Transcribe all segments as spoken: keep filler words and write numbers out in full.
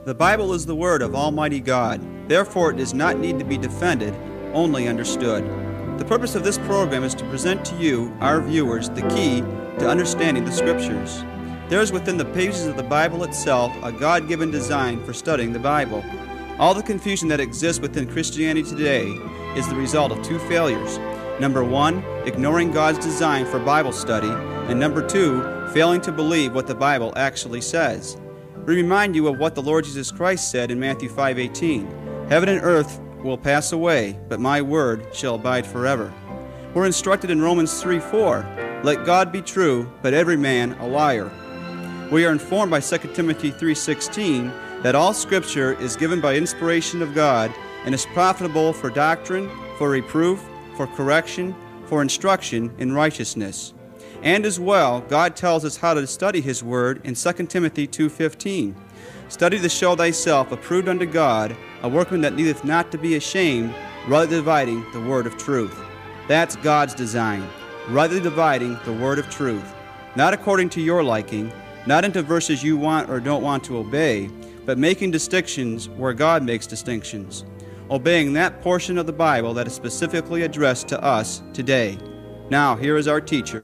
The Bible is the Word of Almighty God. Therefore, it does not need to be defended, only understood. The purpose of this program is to present to you, our viewers, the key to understanding the Scriptures. There is within the pages of the Bible itself a God-given design for studying the Bible. All the confusion that exists within Christianity today is the result of two failures. Number one, ignoring God's design for Bible study, and number two, failing to believe what the Bible actually says. We remind you of what the Lord Jesus Christ said in Matthew five eighteen. Heaven and earth will pass away, but my word shall abide forever. We're instructed in Romans three four, let God be true, but every man a liar. We are informed by Second Timothy three sixteen that all Scripture is given by inspiration of God and is profitable for doctrine, for reproof, for correction, for instruction in righteousness. And as well, God tells us how to study His Word in Second Timothy two fifteen. Study to show thyself approved unto God, a workman that needeth not to be ashamed, rightly dividing the word of truth. That's God's design, rightly dividing the word of truth. Not according to your liking, not into verses you want or don't want to obey, but making distinctions where God makes distinctions. Obeying that portion of the Bible that is specifically addressed to us today. Now, here is our teacher.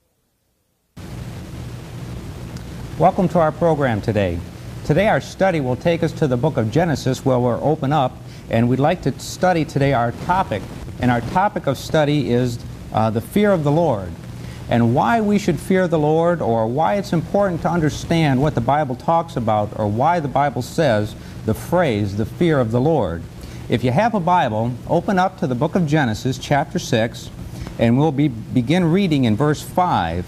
Welcome to our program today. Today our study will take us to the book of Genesis, where we'll open up, and we'd like to study today our topic. And our topic of study is uh, the fear of the Lord, and why we should fear the Lord, or why it's important to understand what the Bible talks about, or why the Bible says the phrase, the fear of the Lord. If you have a Bible, open up to the book of Genesis, chapter six, and we'll be, begin reading in verse five.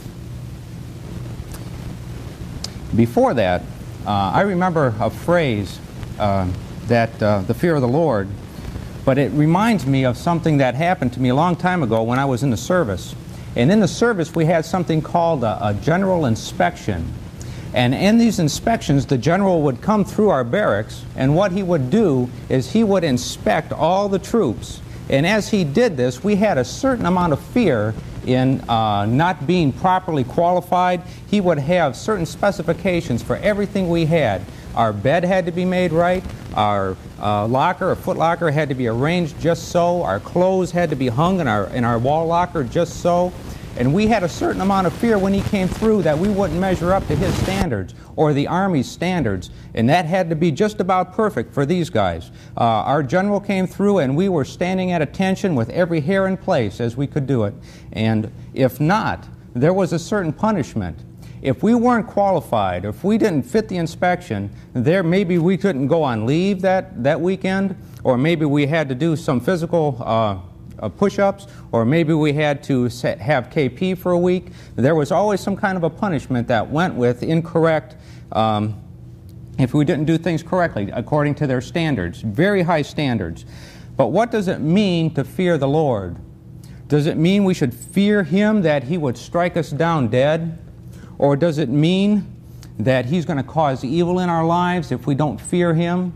Before that, uh, I remember a phrase uh, that uh, the fear of the Lord, but it reminds me of something that happened to me a long time ago when I was in the service. And in the service we had something called a, a general inspection. And in these inspections the general would come through our barracks, and what he would do is he would inspect all the troops. And as he did this, we had a certain amount of fear in uh, not being properly qualified. He would have certain specifications for everything we had. Our bed had to be made right, our uh, locker, or foot locker, had to be arranged just so, our clothes had to be hung in our, in our wall locker just so. And we had a certain amount of fear when he came through that we wouldn't measure up to his standards or the Army's standards, and that had to be just about perfect for these guys. Uh, our general came through and we were standing at attention with every hair in place as we could do it. And if not, there was a certain punishment. If we weren't qualified, if we didn't fit the inspection, there maybe we couldn't go on leave that, that weekend, or maybe we had to do some physical uh, Uh, push-ups, or maybe we had to set, have K P for a week. There was always some kind of a punishment that went with incorrect, um, if we didn't do things correctly according to their standards, very high standards. But what does it mean to fear the Lord? Does it mean we should fear Him that He would strike us down dead? Or does it mean that He's going to cause evil in our lives if we don't fear Him?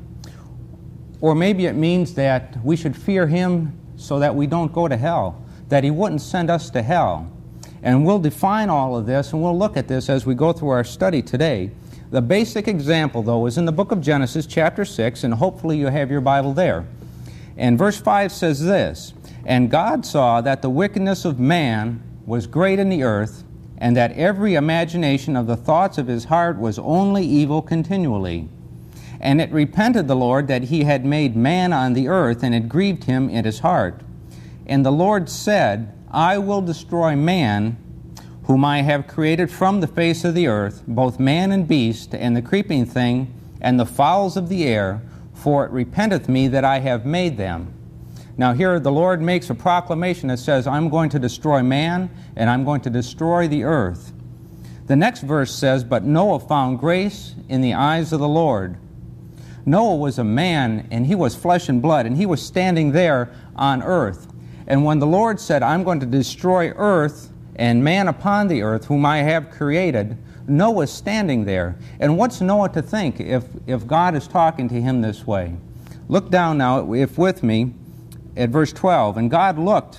Or maybe it means that we should fear Him so that we don't go to hell, that He wouldn't send us to hell. And we'll define all of this, and we'll look at this as we go through our study today. The basic example, though, is in the book of Genesis, chapter six, and hopefully you have your Bible there. And verse five says this, and God saw that the wickedness of man was great in the earth, and that every imagination of the thoughts of his heart was only evil continually. And it repented the Lord that He had made man on the earth, and it grieved Him in His heart. And the Lord said, I will destroy man, whom I have created from the face of the earth, both man and beast, and the creeping thing, and the fowls of the air, for it repenteth me that I have made them. Now here the Lord makes a proclamation that says, I'm going to destroy man, and I'm going to destroy the earth. The next verse says, but Noah found grace in the eyes of the Lord. Noah was a man, and he was flesh and blood, and he was standing there on earth. And when the Lord said, I'm going to destroy earth and man upon the earth, whom I have created, Noah was standing there. And what's Noah to think if, if God is talking to him this way? Look down now, if with me, at verse twelve. And God looked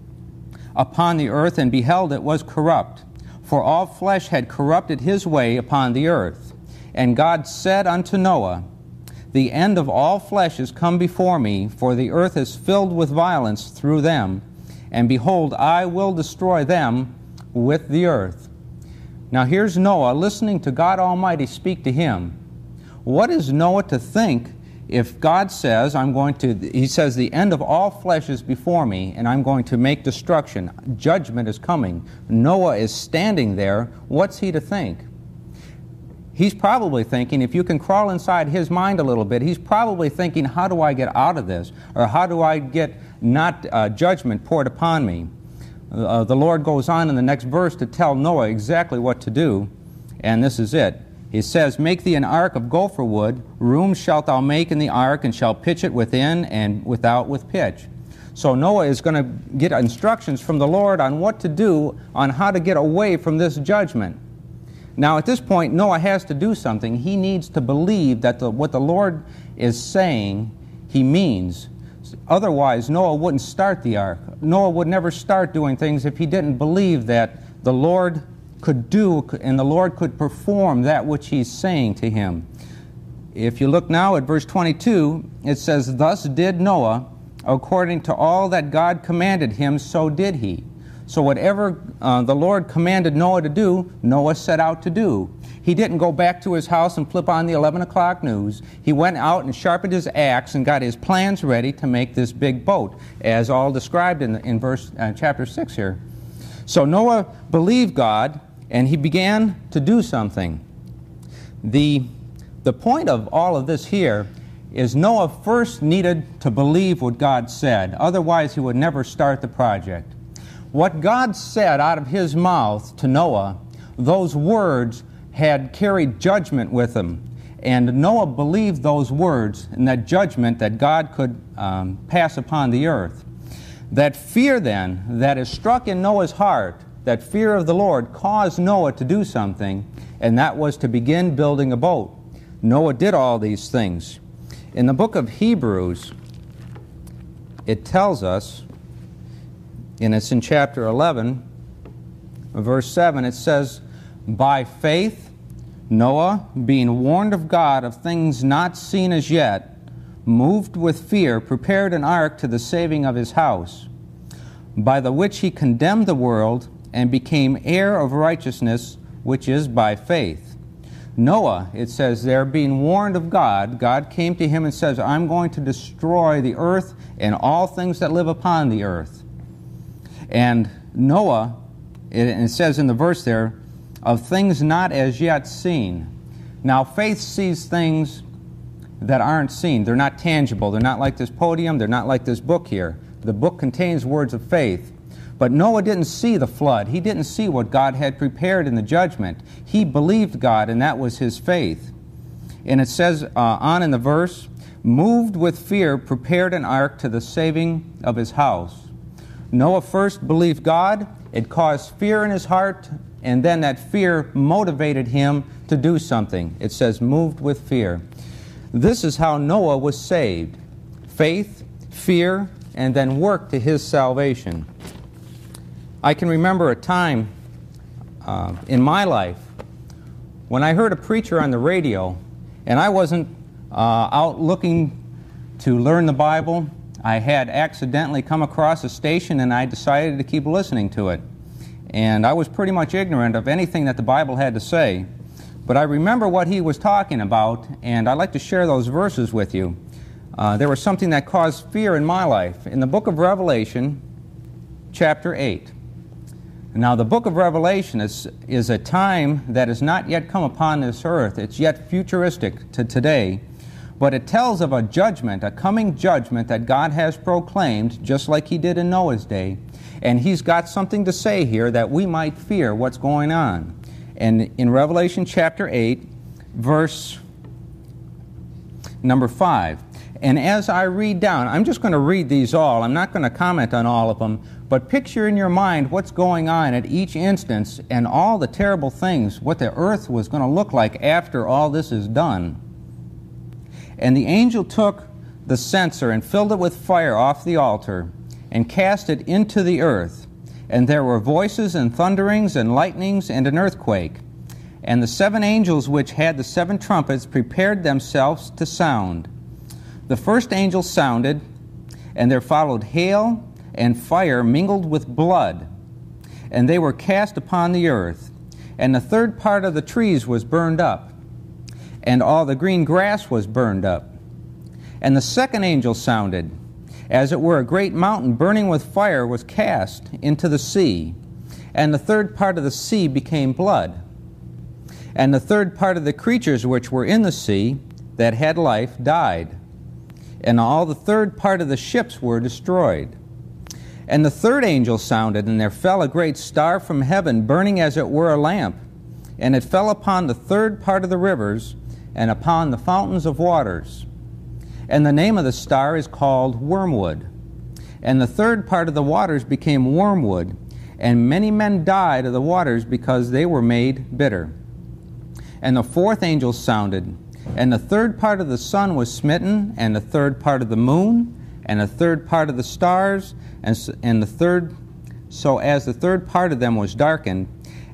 upon the earth and beheld it was corrupt, for all flesh had corrupted his way upon the earth. And God said unto Noah, the end of all flesh is come before me, for the earth is filled with violence through them, and behold, I will destroy them with the earth. Now here's Noah listening to God Almighty speak to him. What is Noah to think if God says, I'm going to, he says, the end of all flesh is before me, and I'm going to make destruction. Judgment is coming. Noah is standing there. What's he to think? He's probably thinking, if you can crawl inside his mind a little bit, he's probably thinking, how do I get out of this? Or how do I get not uh, judgment poured upon me? Uh, the Lord goes on in the next verse to tell Noah exactly what to do, and this is it. He says, make thee an ark of gopher wood, rooms shalt thou make in the ark, and shalt pitch it within and without with pitch. So Noah is going to get instructions from the Lord on what to do, on how to get away from this judgment. Now at this point, Noah has to do something. He needs to believe that the, what the Lord is saying, he means. Otherwise, Noah wouldn't start the ark. Noah would never start doing things if he didn't believe that the Lord could do and the Lord could perform that which he's saying to him. If you look now at verse twenty-two, it says, thus did Noah, according to all that God commanded him, so did he. So whatever uh, the Lord commanded Noah to do, Noah set out to do. He didn't go back to his house and flip on the eleven o'clock news. He went out and sharpened his axe and got his plans ready to make this big boat, as all described in, in verse uh, chapter six here. So Noah believed God, and he began to do something. The, the point of all of this here is Noah first needed to believe what God said. Otherwise, he would never start the project. What God said out of his mouth to Noah, those words had carried judgment with them. And Noah believed those words and that judgment that God could um, pass upon the earth. That fear then that is struck in Noah's heart, that fear of the Lord, caused Noah to do something, and that was to begin building a boat. Noah did all these things. In the book of Hebrews, it tells us, and it's in chapter eleven, verse seven, it says, by faith Noah, being warned of God of things not seen as yet, moved with fear, prepared an ark to the saving of his house, by the which he condemned the world, and became heir of righteousness, which is by faith. Noah, it says there, being warned of God, God came to him and says, I'm going to destroy the earth and all things that live upon the earth. And Noah, it says in the verse there, of things not as yet seen. Now faith sees things that aren't seen. They're not tangible. They're not like this podium. They're not like this book here. The book contains words of faith. But Noah didn't see the flood. He didn't see what God had prepared in the judgment. He believed God, and that was his faith. And it says uh, on in the verse, moved with fear, prepared an ark to the saving of his house. Noah first believed God. It caused fear in his heart, and then that fear motivated him to do something. It says, moved with fear. This is how Noah was saved. Faith, fear, and then work to his salvation. I can remember a time uh, in my life when I heard a preacher on the radio, and I wasn't uh, out looking to learn the Bible. I had accidentally come across a station, and I decided to keep listening to it. And I was pretty much ignorant of anything that the Bible had to say. But I remember what he was talking about, and I'd like to share those verses with you. Uh, there was something that caused fear in my life. In the book of Revelation, chapter eight. Now, the book of Revelation is, is a time that has not yet come upon this earth. It's yet futuristic to today. But it tells of a judgment, a coming judgment that God has proclaimed, just like he did in Noah's day. And he's got something to say here that we might fear what's going on. And in Revelation chapter eight, verse number five. And as I read down, I'm just going to read these all. I'm not going to comment on all of them. But picture in your mind what's going on at each instance and all the terrible things, what the earth was going to look like after all this is done. And the angel took the censer and filled it with fire off the altar and cast it into the earth. And there were voices and thunderings and lightnings and an earthquake. And the seven angels which had the seven trumpets prepared themselves to sound. The first angel sounded, and there followed hail and fire mingled with blood, and they were cast upon the earth. And the third part of the trees was burned up, and all the green grass was burned up. And the second angel sounded, as it were a great mountain burning with fire was cast into the sea, and the third part of the sea became blood. And the third part of the creatures which were in the sea that had life died, and all the third part of the ships were destroyed. And the third angel sounded, and there fell a great star from heaven, burning as it were a lamp, and it fell upon the third part of the rivers, and upon the fountains of waters. And the name of the star is called Wormwood. And the third part of the waters became wormwood, and many men died of the waters because they were made bitter. And the fourth angel sounded, and the third part of the sun was smitten, and the third part of the moon, and the third part of the stars, and, and the third, so as the third part of them was darkened,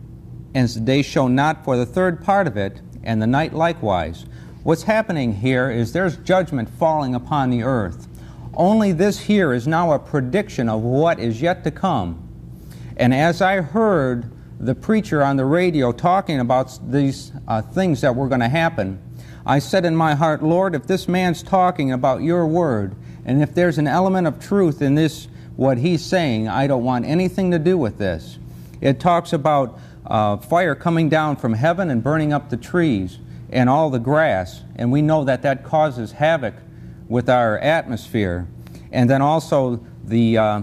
and they shone not for the third part of it, and the night likewise. What's happening here is there's judgment falling upon the earth. Only this here is now a prediction of what is yet to come. And as I heard the preacher on the radio talking about these uh, things that were going to happen, I said in my heart, Lord, if this man's talking about your word, and if there's an element of truth in this, what he's saying, I don't want anything to do with this. It talks about uh, fire coming down from heaven and burning up the trees and all the grass, and we know that that causes havoc with our atmosphere. And then also the uh,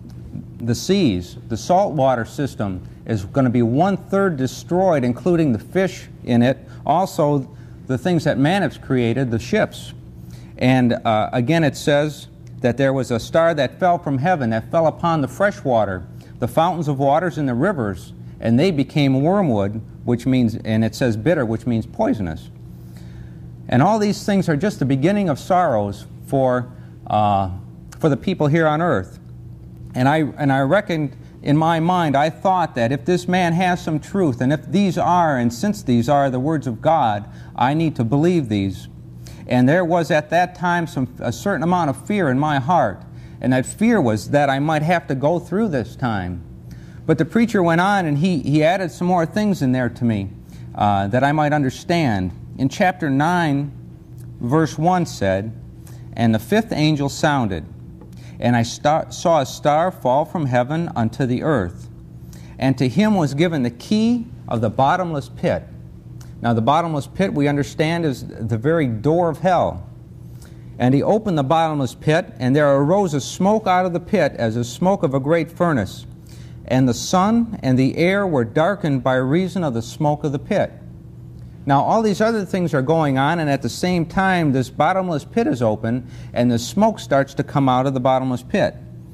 the seas, the saltwater system is going to be one-third destroyed, including the fish in it, also the things that man has created, the ships. And uh, again it says that there was a star that fell from heaven, that fell upon the fresh water, the fountains of waters and the rivers, and they became wormwood, which means, and it says bitter, which means poisonous. And all these things are just the beginning of sorrows for uh, for the people here on earth. And I and I reckoned in my mind, I thought that if this man has some truth, and if these are, and since these are the words of God, I need to believe these. And there was at that time some a certain amount of fear in my heart, and that fear was that I might have to go through this time. But the preacher went on, and he, he added some more things in there to me uh, that I might understand. In chapter nine, verse one said, "And the fifth angel sounded, and I star- saw a star fall from heaven unto the earth, and to him was given the key of the bottomless pit." Now the bottomless pit, we understand, is the very door of hell. "And he opened the bottomless pit, and there arose a smoke out of the pit, as the smoke of a great furnace. And the sun and the air were darkened by reason of the smoke of the pit." Now all these other things are going on, and at the same time this bottomless pit is open, and the smoke starts to come out of the bottomless pit.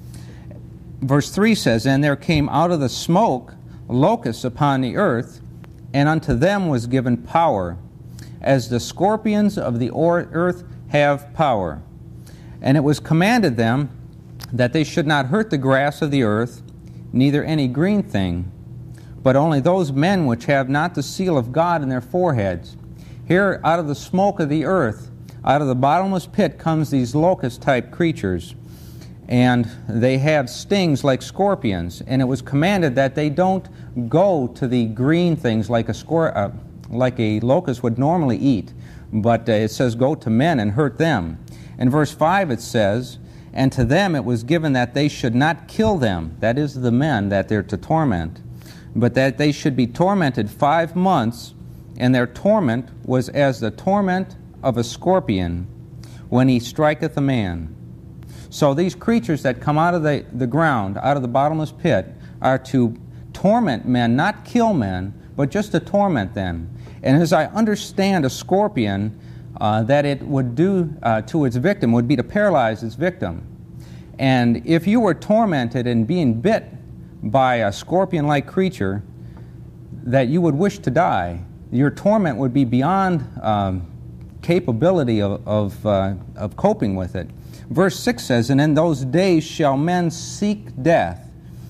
Verse three says, "And there came out of the smoke locusts upon the earth, and unto them was given power, as the scorpions of the earth have power. And it was commanded them that they should not hurt the grass of the earth, neither any green thing, but only those men which have not the seal of God in their foreheads." Here, out of the smoke of the earth, out of the bottomless pit, comes these locust-type creatures, and they have stings like scorpions. And it was commanded that they don't go to the green things like a scor- uh, like a locust would normally eat, but uh, it says go to men and hurt them. In verse five it says, "And to them it was given that they should not kill them," that is the men that they're to torment, "but that they should be tormented five months, and their torment was as the torment of a scorpion when he striketh a man." So these creatures that come out of the, the ground, out of the bottomless pit, are to torment men, not kill men, but just to torment them. And as I understand a scorpion, uh, that it would do uh, to its victim would be to paralyze its victim. And if you were tormented and being bit by a scorpion-like creature, that you would wish to die, your torment would be beyond um, capability of, of, uh, of coping with it. Verse six says, "And in those days shall men seek death,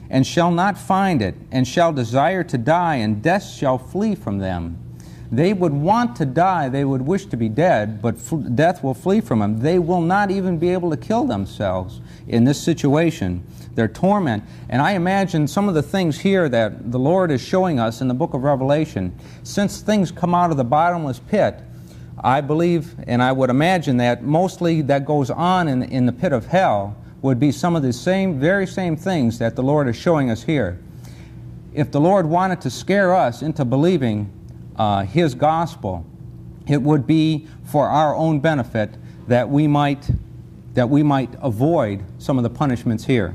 and shall not find it, and shall desire to die, and death shall flee from them. They would want to die, they would wish to be dead, but f- death will flee from them. They will not even be able to kill themselves in this situation. Their torment. And I imagine some of the things here that the Lord is showing us in the book of Revelation. Since things come out of the bottomless pit, I believe and I would imagine that mostly that goes on in, in the pit of hell would be some of the same, very same things that the Lord is showing us here. If the Lord wanted to scare us into believing uh, His gospel, it would be for our own benefit that we might that we might avoid some of the punishments here.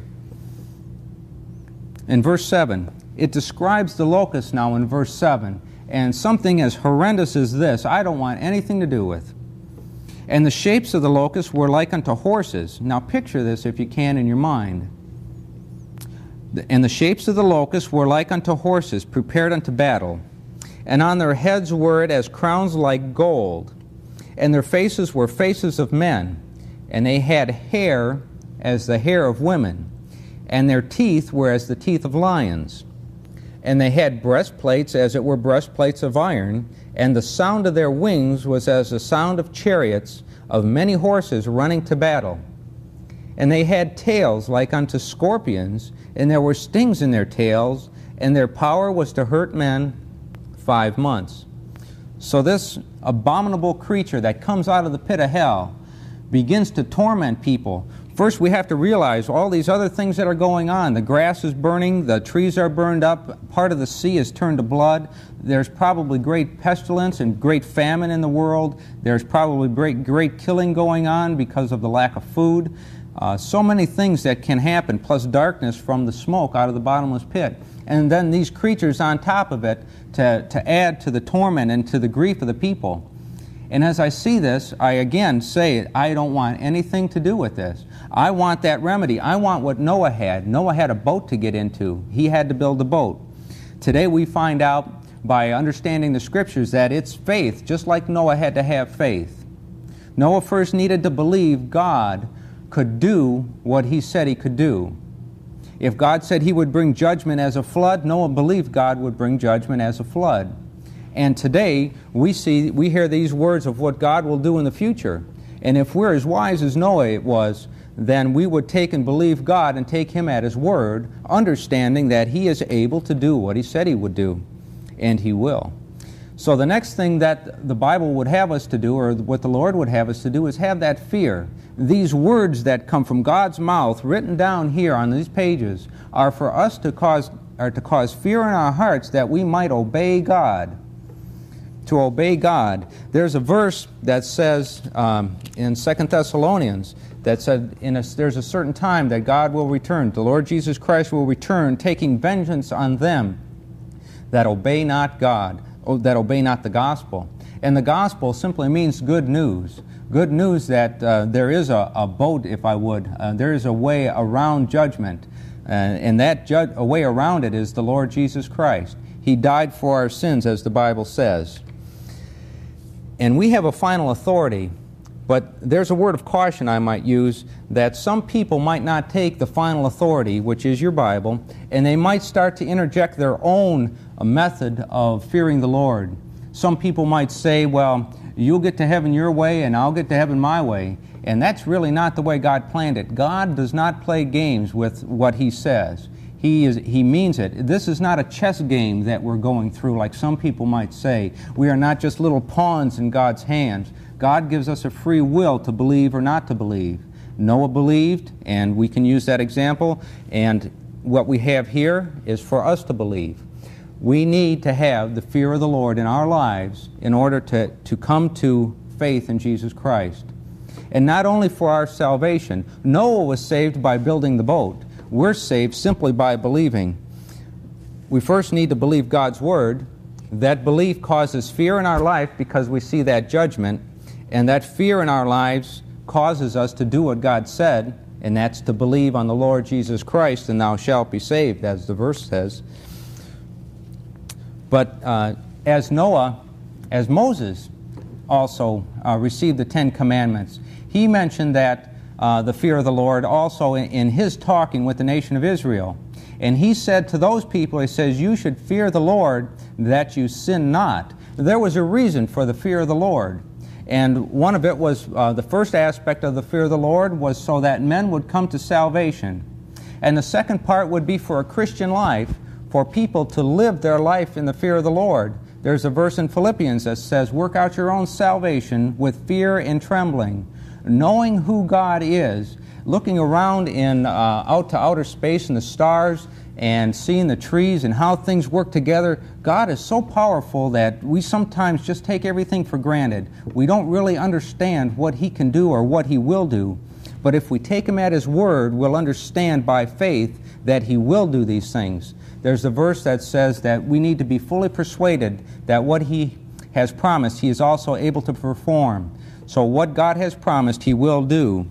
In verse seven, it describes the locust now in verse seven, and something as horrendous as this I don't want anything to do with. And the shapes of the locusts were like unto horses. Now picture this if you can in your mind. And the shapes of the locusts were like unto horses prepared unto battle. And on their heads were it as crowns like gold. And their faces were faces of men. And they had hair as the hair of women. And their teeth were as the teeth of lions. And they had breastplates as it were breastplates of iron. And the sound of their wings was as the sound of chariots of many horses running to battle. And they had tails like unto scorpions, and there were stings in their tails, and their power was to hurt men five months. So this abominable creature that comes out of the pit of hell begins to torment people. First, we have to realize all these other things that are going on. The grass is burning, the trees are burned up, part of the sea is turned to blood. There's probably great pestilence and great famine in the world. There's probably great, great killing going on because of the lack of food. Uh, so many things that can happen, plus darkness from the smoke out of the bottomless pit. And then these creatures on top of it to, to add to the torment and to the grief of the people. And as I see this, I again say, I don't want anything to do with this. I want that remedy. I want what Noah had. Noah had a boat to get into. He had to build a boat. Today we find out by understanding the Scriptures that it's faith, just like Noah had to have faith. Noah first needed to believe God could do what he said he could do. If God said he would bring judgment as a flood, Noah believed God would bring judgment as a flood. And today, we see, we hear these words of what God will do in the future. And if we're as wise as Noah was, then we would take and believe God and take Him at His word, understanding that He is able to do what He said He would do. And He will. So the next thing that the Bible would have us to do, or what the Lord would have us to do, is have that fear. These words that come from God's mouth, written down here on these pages, are for us to cause, are to cause fear in our hearts that we might obey God. To obey God. There's a verse that says um, in Second Thessalonians that said in a, there's a certain time that God will return. The Lord Jesus Christ will return, taking vengeance on them that obey not God, or that obey not the gospel. And the gospel simply means good news. Good news that uh, there is a, a boat, if I would. Uh, there is a way around judgment. Uh, and that ju- a way around it is the Lord Jesus Christ. He died for our sins, as the Bible says. And we have a final authority, but there's a word of caution I might use, that some people might not take the final authority, which is your Bible, and they might start to interject their own uh, method of fearing the Lord. Some people might say, well, you'll get to heaven your way and I'll get to heaven my way. And that's really not the way God planned it. God does not play games with what He says. He is, he means it. This is not a chess game that we're going through like some people might say. We are not just little pawns in God's hands. God gives us a free will to believe or not to believe. Noah believed, and we can use that example, and what we have here is for us to believe. We need to have the fear of the Lord in our lives in order to, to come to faith in Jesus Christ. And not only for our salvation. Noah was saved by building the boat. We're saved simply by believing. We first need to believe God's Word. That belief causes fear in our life because we see that judgment. And that fear in our lives causes us to do what God said, and that's to believe on the Lord Jesus Christ, and thou shalt be saved, as the verse says. But uh, as Noah, as Moses also uh, received the Ten Commandments, he mentioned that Uh, the fear of the Lord also in, in his talking with the nation of Israel. And he said to those people, he says, you should fear the Lord that you sin not. There was a reason for the fear of the Lord. And one of it was, uh, the first aspect of the fear of the Lord was so that men would come to salvation. And the second part would be for a Christian life, for people to live their life in the fear of the Lord. There's a verse in Philippians that says, work out your own salvation with fear and trembling, knowing who God is, looking around in uh, out to outer space and the stars and seeing the trees and how things work together. God is so powerful that we sometimes just take everything for granted. We don't really understand what He can do or what He will do. But if we take Him at His word, we'll understand by faith that He will do these things. There's a verse that says that we need to be fully persuaded that what He has promised, He is also able to perform. So what God has promised, He will do.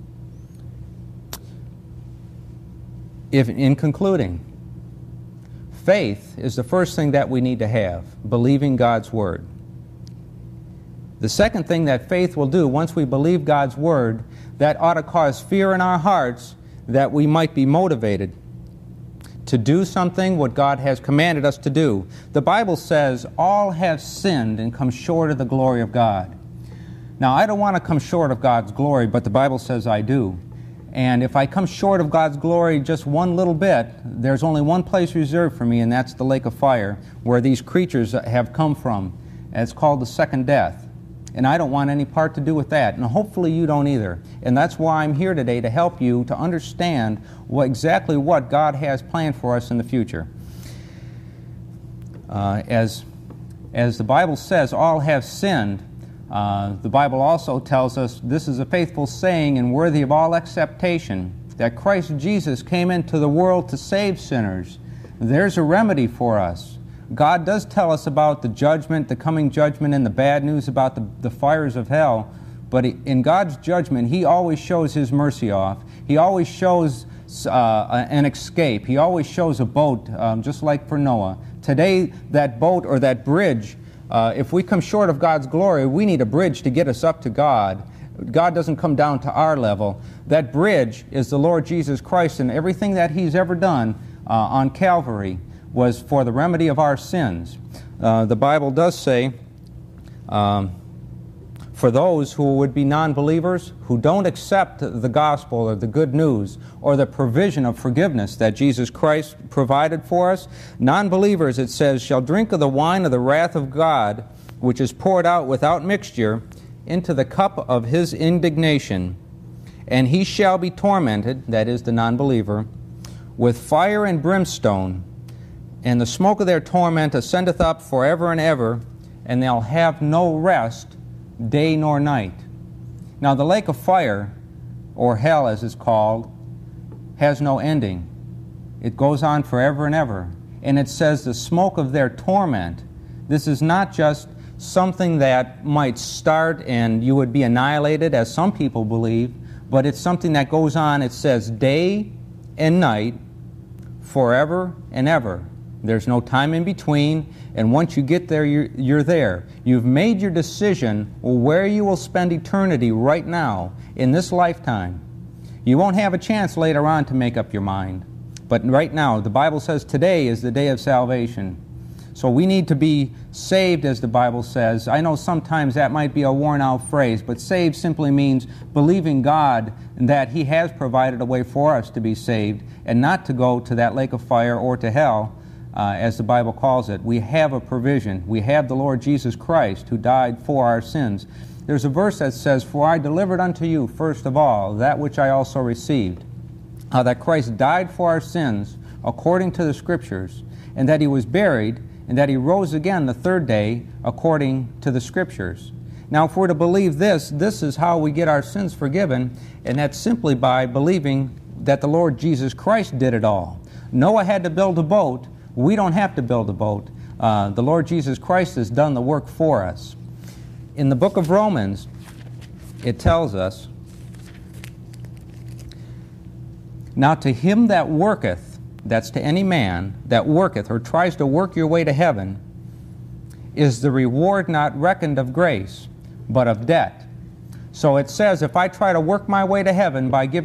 If, in concluding, faith is the first thing that we need to have, believing God's Word. The second thing that faith will do, once we believe God's Word, that ought to cause fear in our hearts that we might be motivated to do something what God has commanded us to do. The Bible says, all have sinned and come short of the glory of God. Now, I don't want to come short of God's glory, but the Bible says I do. And if I come short of God's glory just one little bit, there's only one place reserved for me, and that's the lake of fire, where these creatures have come from. And it's called the second death. And I don't want any part to do with that. And hopefully you don't either. And that's why I'm here today, to help you to understand what, exactly what God has planned for us in the future. Uh, as, as the Bible says, all have sinned. Uh, the Bible also tells us, this is a faithful saying and worthy of all acceptation, that Christ Jesus came into the world to save sinners. There's a remedy for us. God does tell us about the judgment, the coming judgment, and the bad news about the, the fires of hell. But in God's judgment, He always shows His mercy off. He always shows uh, an escape. He always shows a boat, um, just like for Noah. Today, that boat or that bridge, uh, if we come short of God's glory, we need a bridge to get us up to God. God doesn't come down to our level. That bridge is the Lord Jesus Christ, and everything that He's ever done uh, on Calvary was for the remedy of our sins. Uh, the Bible does say, um, for those who would be non-believers, who don't accept the gospel or the good news or the provision of forgiveness that Jesus Christ provided for us, non-believers, it says, shall drink of the wine of the wrath of God, which is poured out without mixture into the cup of His indignation. And he shall be tormented, that is the non-believer, with fire and brimstone, and the smoke of their torment ascendeth up forever and ever, and they'll have no rest, day nor night. Now the lake of fire, or hell as it's called, has no ending. It goes on forever and ever. And it says the smoke of their torment. This is not just something that might start and you would be annihilated, as some people believe, but it's something that goes on, it says, day and night, forever and ever. There's no time in between, and once you get there, you're, you're there. You've made your decision where you will spend eternity right now, in this lifetime. You won't have a chance later on to make up your mind. But right now, the Bible says today is the day of salvation. So we need to be saved, as the Bible says. I know sometimes that might be a worn-out phrase, but saved simply means believing God that He has provided a way for us to be saved and not to go to that lake of fire or to hell, uh, as the Bible calls it. We have a provision. We have the Lord Jesus Christ who died for our sins. There's a verse that says, for I delivered unto you, first of all, that which I also received, uh, that Christ died for our sins according to the Scriptures, and that He was buried, and that He rose again the third day according to the Scriptures. Now, if we're to believe this, this is how we get our sins forgiven, and that's simply by believing that the Lord Jesus Christ did it all. Noah had to build a boat. We don't have to build a boat. Uh, the Lord Jesus Christ has done the work for us. In the book of Romans, it tells us, now to him that worketh, that's to any man that worketh or tries to work your way to heaven, is the reward not reckoned of grace, but of debt. So it says if I try to work my way to heaven by giving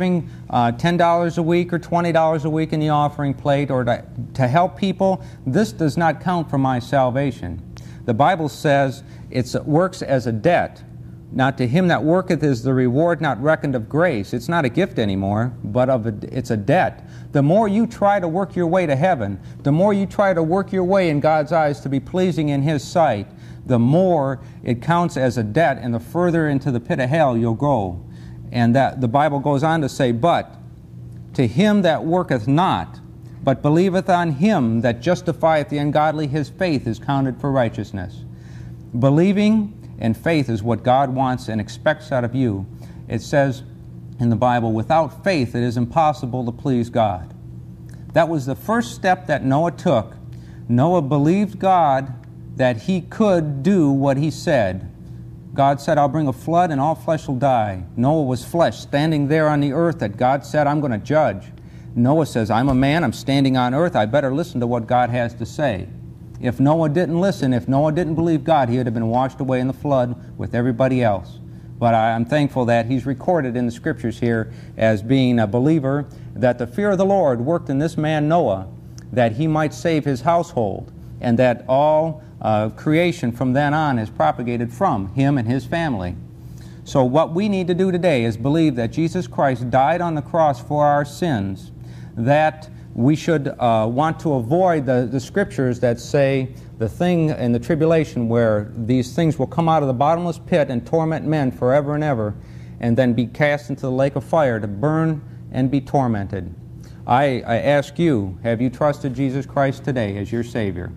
uh, ten dollars a week or twenty dollars a week in the offering plate or to, to help people, this does not count for my salvation. The Bible says it works as a debt. Now to him that worketh is the reward not reckoned of grace. It's not a gift anymore, but of a, it's a debt. The more you try to work your way to heaven, the more you try to work your way in God's eyes to be pleasing in His sight, the more it counts as a debt, and the further into the pit of hell you'll go. And that the Bible goes on to say, but to him that worketh not, but believeth on Him that justifieth the ungodly, his faith is counted for righteousness. Believing and faith is what God wants and expects out of you. It says in the Bible, without faith it is impossible to please God. That was the first step that Noah took. Noah believed God that he could do what he said. God said, I'll bring a flood and all flesh will die. Noah was flesh standing there on the earth that God said, I'm going to judge. Noah says, I'm a man, I'm standing on earth, I better listen to what God has to say. If Noah didn't listen, if Noah didn't believe God, he would have been washed away in the flood with everybody else. But I'm thankful that he's recorded in the Scriptures here as being a believer, that the fear of the Lord worked in this man Noah, that he might save his household, and that all uh, creation from then on is propagated from him and his family. So what we need to do today is believe that Jesus Christ died on the cross for our sins, that we should uh, want to avoid the, the Scriptures that say the thing in the tribulation where these things will come out of the bottomless pit and torment men forever and ever, and then be cast into the lake of fire to burn and be tormented. I, I ask you, have you trusted Jesus Christ today as your Savior?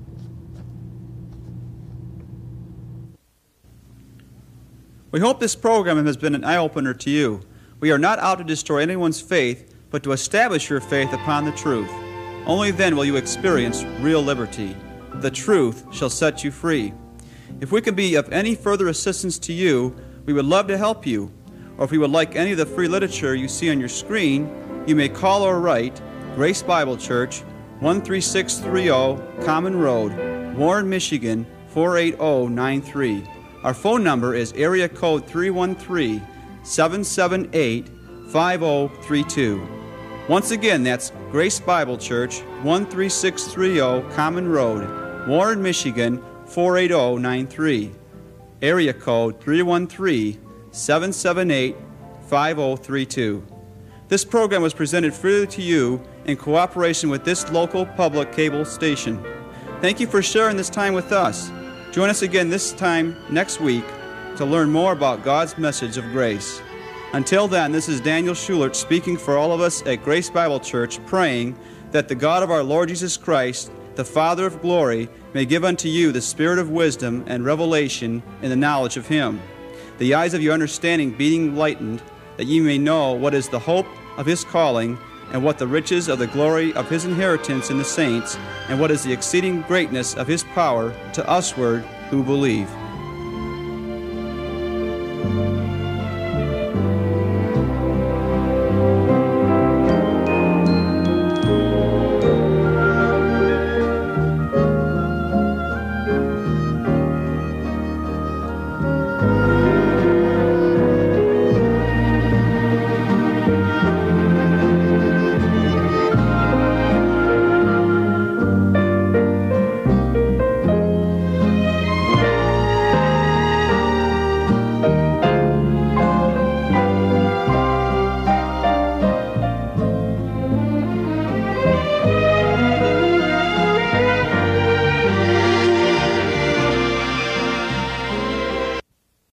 We hope this program has been an eye-opener to you. We are not out to destroy anyone's faith, but to establish your faith upon the truth. Only then will you experience real liberty. The truth shall set you free. If we can be of any further assistance to you, we would love to help you. Or if you would like any of the free literature you see on your screen, you may call or write Grace Bible Church, one three six three zero Common Road, Warren, Michigan, four eight zero nine three. Our phone number is area code three one three, seven seven eight, five zero three two. Once again, that's Grace Bible Church, one three six three zero Common Road, Warren, Michigan, four eight zero nine three. Area code three one three, seven seven eight, five zero three two. This program was presented freely to you in cooperation with this local public cable station. Thank you for sharing this time with us. Join us again this time next week to learn more about God's message of grace. Until then, this is Daniel Schulert speaking for all of us at Grace Bible Church, praying that the God of our Lord Jesus Christ, the Father of glory, may give unto you the spirit of wisdom and revelation in the knowledge of Him, the eyes of your understanding being lightened, that ye may know what is the hope of His calling, and what the riches of the glory of His inheritance in the saints, and what is the exceeding greatness of His power to usward who believe.